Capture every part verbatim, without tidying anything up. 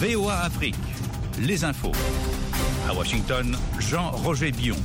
V O A Afrique, les infos. À Washington, Jean-Roger Bion.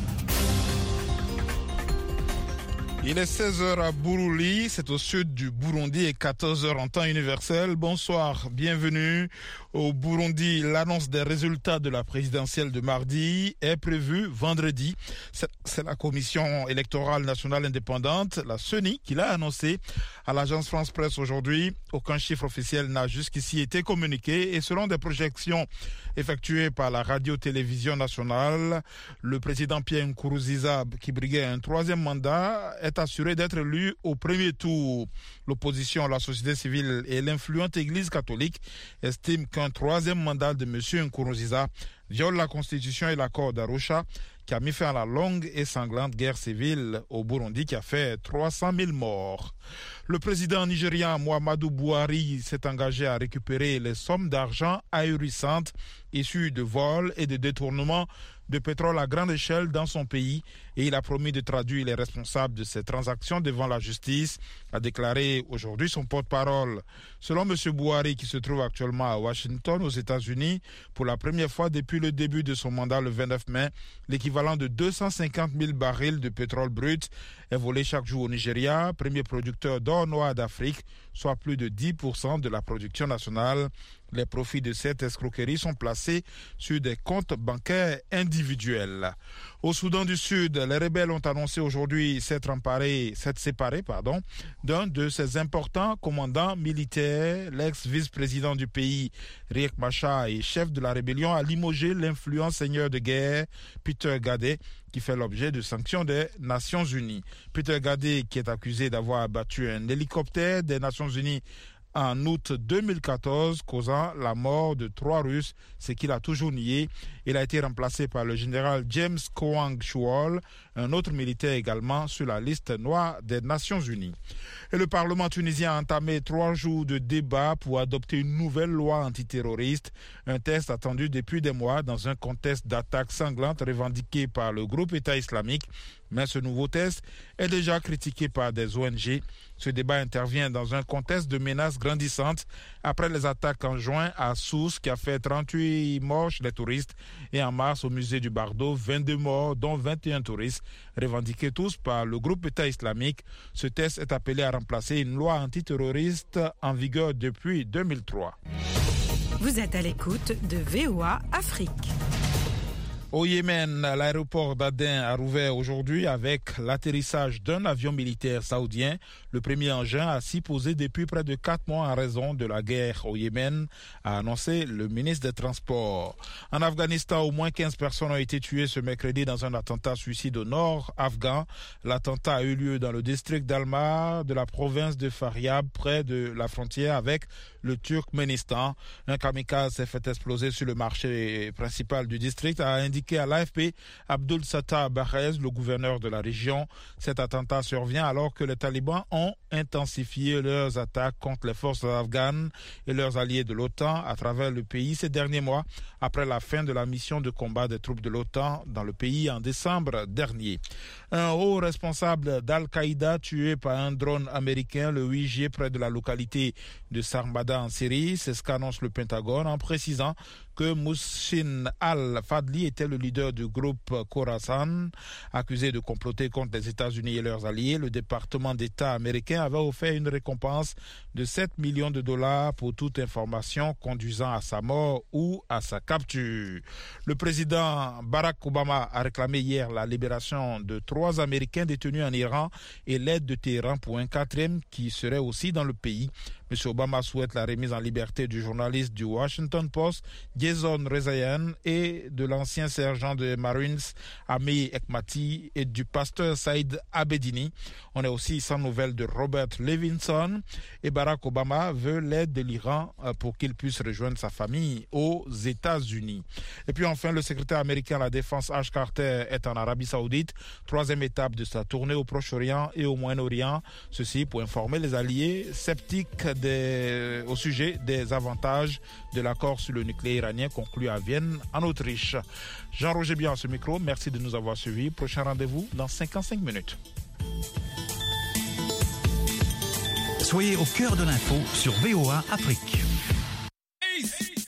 Il est seize heures à Bururi, c'est au sud du Burundi et quatorze heures en temps universel. Bonsoir, bienvenue au Burundi. L'annonce des résultats de la présidentielle de mardi est prévue vendredi. C'est la Commission électorale nationale indépendante, la C E N I, qui l'a annoncé à l'agence France Presse aujourd'hui. Aucun chiffre officiel n'a jusqu'ici été communiqué et selon des projections effectuées par la radio-télévision nationale, le président Pierre Nkurunziza, qui briguait un troisième mandat, est assuré d'être élu au premier tour. L'opposition, la société civile et l'influente Église catholique estiment qu'un troisième mandat de M. Nkurunziza viole la Constitution et l'accord d'Arusha, qui a mis fin à la longue et sanglante guerre civile au Burundi qui a fait trois cent mille morts. Le président nigérian Muhammadu Buhari s'est engagé à récupérer les sommes d'argent ahurissantes issues de vols et de détournements de pétrole à grande échelle dans son pays et il a promis de traduire les responsables de ces transactions devant la justice, a déclaré aujourd'hui son porte-parole. Selon M. Buhari, qui se trouve actuellement à Washington, aux États-Unis, pour la première fois depuis le début de son mandat le vingt-neuf mai, l'équivalent de deux cent cinquante mille barils de pétrole brut est volé chaque jour au Nigeria, premier producteur d'or noir d'Afrique, soit plus de dix pour cent de la production nationale. Les profits de cette escroquerie sont placés sur des comptes bancaires individuels. Au Soudan du Sud, les rebelles ont annoncé aujourd'hui s'être emparés, s'être séparés, pardon, d'un de ses importants commandants militaires. L'ex-vice-président du pays, Riek Machar, et chef de la rébellion, a limogé l'influent seigneur de guerre, Peter Gadé, qui fait l'objet de sanctions des Nations Unies. Peter Gadé, qui est accusé d'avoir abattu un hélicoptère des Nations Unies en août deux mille quatorze, causant la mort de trois Russes, ce qu'il a toujours nié. Il a été remplacé par le général James Kowang Chouol, un autre militaire également sur la liste noire des Nations Unies. Et le Parlement tunisien a entamé trois jours de débat pour adopter une nouvelle loi antiterroriste, un test attendu depuis des mois dans un contexte d'attaques sanglantes revendiquées par le groupe État islamique. Mais ce nouveau test est déjà critiqué par des O N G. Ce débat intervient dans un contexte de menaces grandissantes après les attaques en juin à Sousse qui a fait trente-huit morts chez les touristes et en mars au musée du Bardo, vingt-deux morts dont vingt et un touristes, revendiqués tous par le groupe État islamique. Ce test est appelé à remplacer une loi antiterroriste en vigueur depuis deux mille trois. Vous êtes à l'écoute de V O A Afrique. Au Yémen, l'aéroport d'Aden a rouvert aujourd'hui avec l'atterrissage d'un avion militaire saoudien, le premier engin à s'y poser depuis près de quatre mois en raison de la guerre au Yémen, a annoncé le ministre des Transports. En Afghanistan, au moins quinze personnes ont été tuées ce mercredi dans un attentat suicide au nord afghan. L'attentat a eu lieu dans le district d'Almar de la province de Faryab, près de la frontière avec le Turkménistan. Un kamikaze s'est fait exploser sur le marché principal du district, a indiqué à l'A F P Abdul Sattar Bahrez, le gouverneur de la région. Cet attentat survient alors que les talibans ont intensifié leurs attaques contre les forces afghanes et leurs alliés de l'OTAN à travers le pays ces derniers mois, après la fin de la mission de combat des troupes de l'OTAN dans le pays en décembre dernier. Un haut responsable d'Al-Qaïda tué par un drone américain le huit juillet près de la localité de Sarmada en Syrie, c'est ce qu'annonce le Pentagone en précisant que Mouchin al-Fadli était le leader du groupe Khorasan, accusé de comploter contre les États-Unis et leurs alliés. Le département d'État américain avait offert une récompense de sept millions de dollars pour toute information conduisant à sa mort ou à sa capture. Le président Barack Obama a réclamé hier la libération de trois Américains détenus en Iran et l'aide de Téhéran pour un quatrième qui serait aussi dans le pays. M. Obama souhaite la remise en liberté du journaliste du Washington Post, Jason Rezaian, et de l'ancien sergent de Marines, Ami Ekmati, et du pasteur Saïd Abedini. On est aussi sans nouvelles de Robert Levinson. Et Barack Obama veut l'aide de l'Iran pour qu'il puisse rejoindre sa famille aux États-Unis. Et puis enfin, le secrétaire américain à la Défense Ash Carter est en Arabie Saoudite, troisième étape de sa tournée au Proche-Orient et au Moyen-Orient. Ceci pour informer les alliés sceptiques des, au sujet des avantages de l'accord sur le nucléaire iranien conclu à Vienne, en Autriche. Jean-Roger Bion à ce micro, merci de nous avoir suivis. Prochain rendez-vous dans cinquante-cinq minutes. Soyez au cœur de l'info sur V O A Afrique. Hey, hey.